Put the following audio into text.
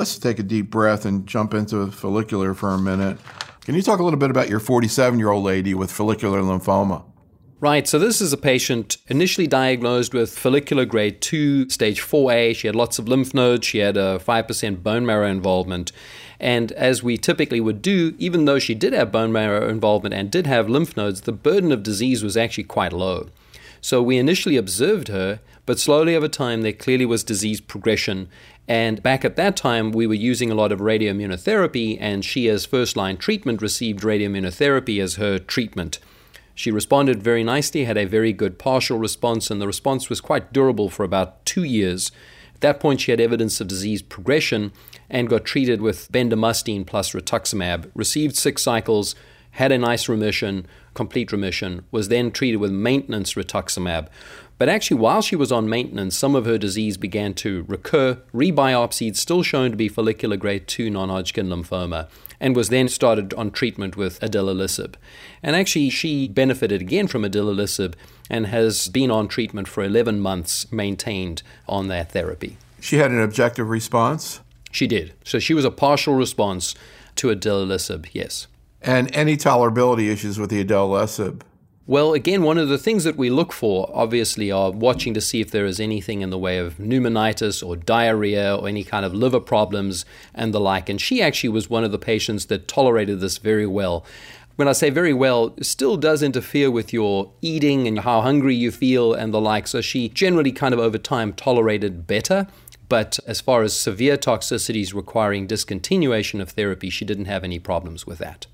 Let's take a deep breath and jump into follicular for a minute. Can you talk a little bit about your 47-year-old lady with follicular lymphoma? Right, so this is a patient initially diagnosed with follicular grade 2, stage 4A. She had lots of lymph nodes. She had a 5% bone marrow involvement. And as we typically would do, even though she did have bone marrow involvement and did have lymph nodes, the burden of disease was actually quite low. So we initially observed her, but slowly over time there clearly was disease progression. And back at that time, we were using a lot of radioimmunotherapy, and she, as first-line treatment, received radioimmunotherapy as her treatment. She responded very nicely, had a very good partial response, and the response was quite durable for about 2 years. At that point, she had evidence of disease progression and got treated with bendamustine plus rituximab, received 6 cycles, had a nice remission, complete remission, was then treated with maintenance rituximab. But actually, while she was on maintenance, some of her disease began to recur, rebiopsied, still shown to be follicular grade 2 non-Hodgkin lymphoma, and was then started on treatment with idelalisib. And actually, she benefited again from idelalisib and has been on treatment for 11 months, maintained on that therapy. She had an objective response? She did. So she was a partial response to idelalisib, yes. And any tolerability issues with the idelalisib? Well, again, one of the things that we look for, obviously, are watching to see if there is anything in the way of pneumonitis or diarrhea or any kind of liver problems and the like. And she actually was one of the patients that tolerated this very well. When I say very well, it still does interfere with your eating and how hungry you feel and the like. So she generally kind of over time tolerated better. But as far as severe toxicities requiring discontinuation of therapy, she didn't have any problems with that.